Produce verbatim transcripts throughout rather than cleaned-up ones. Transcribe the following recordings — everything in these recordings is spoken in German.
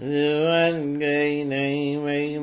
So angenehme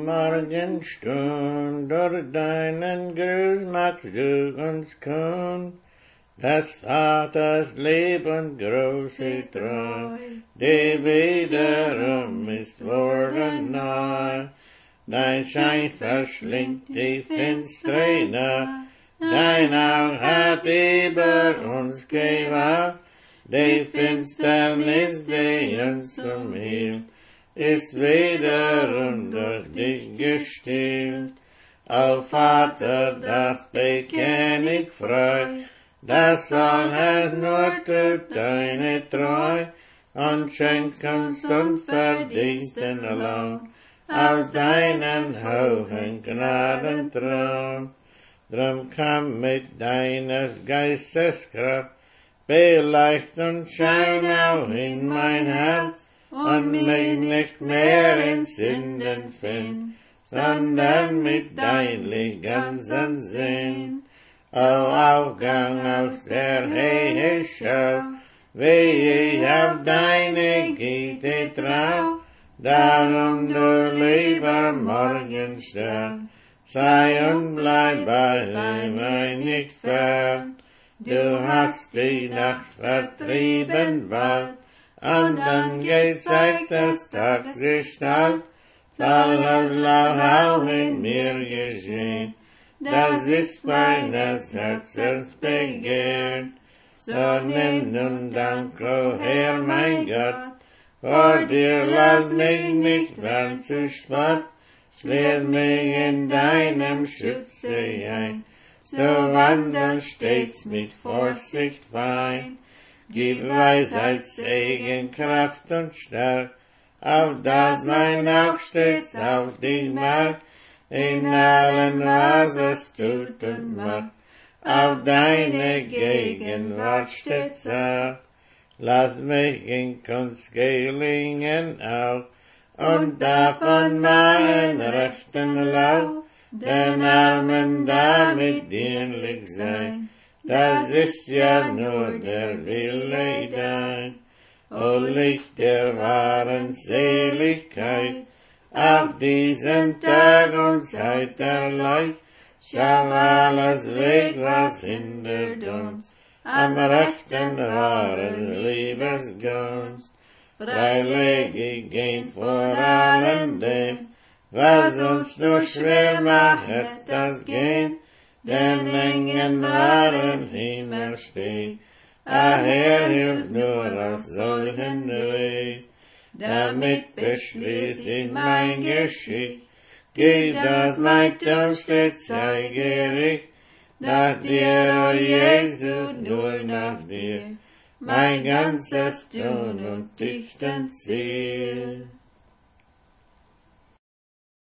Morgenstund, durch deinen Gruß machst du uns kund, des Vaters Leben große Treu, die wiederum ist worden neu. Dein Schein verschlingt die finstere Nacht, dein Auge hat über uns gewacht, die Finsternis, die uns umhielt, ist wiederum durch dich gestillt. O Vater, das bekenn ich freu, das soll es nur tut deine Treu, und schenkst uns unverdienten Lohn aus deinen hohen Gnadenthron. Drum komm mit deines Geistes Kraft, beleucht und schein auch in mein Herz, und mich nicht mehr in Sünden find, sondern mit deinem ganzen Sinn. O Aufgang aus der Höhe schau, wie ich auf deine Güte trau, darum du lieber Morgenstern, sei und bleib bei mir nicht fern. Du hast die Nacht vertrieben bald, und dann gezeigt das Tagsgestalt, soll das auch in mir geschehen, das ist meines Herzens Begehren. So nimm nun Dank, o Herr, mein Gott, vor dir lass mich nicht fern zu Spott, schließ mich in deinem Schutze ein, zu wandern stets mit Vorsicht fein. Gib Weisheit, Segen, Kraft und Stärk, auf das mein Auge stets auf dich mag, in allen, was es tut und macht, auf deine Gegenwart stets ab. Lass mich in Kunst gelingen auch, und davon meinen rechten Lauf, den Armen damit dienlich sein, das ist ja nur der Wille dein. O Licht der wahren Seligkeit, auf diesen Tag und Zeit der Leid, schau alles weg, was hindert uns, am rechten wahren Liebesgunst. Freilich ich geh vor allem dem, was uns nur schwer macht, das Gehen, den engen wahren Himmel steht. Ah, Herr, hilf nur auf solchen Weg, damit beschließt ich mein Geschick, gib, dass mein Tun stets sei gericht, nach dir, o Jesu, nur nach dir, mein ganzes Tun und Dichten Ziel.